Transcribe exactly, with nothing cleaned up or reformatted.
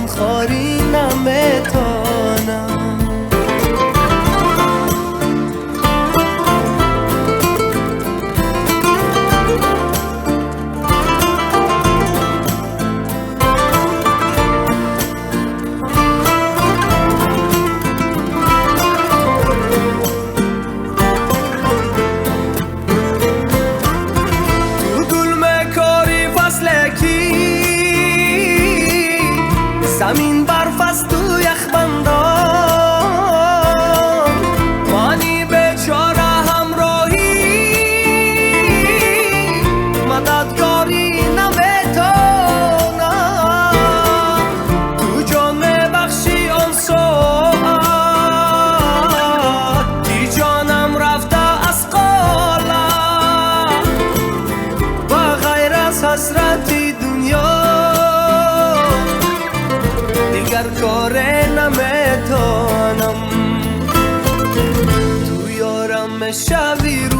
غم خواری نمیتونم. زمین برف است تو یخ بندان، مانی بیچاره همراهی مددکاری نمیتونم. تو جان میبخشی آن ساعت دی جانم رفته از قالب و غیر از حسرتی دنیا دیگر کاره نمیتونم. تو یارم شوی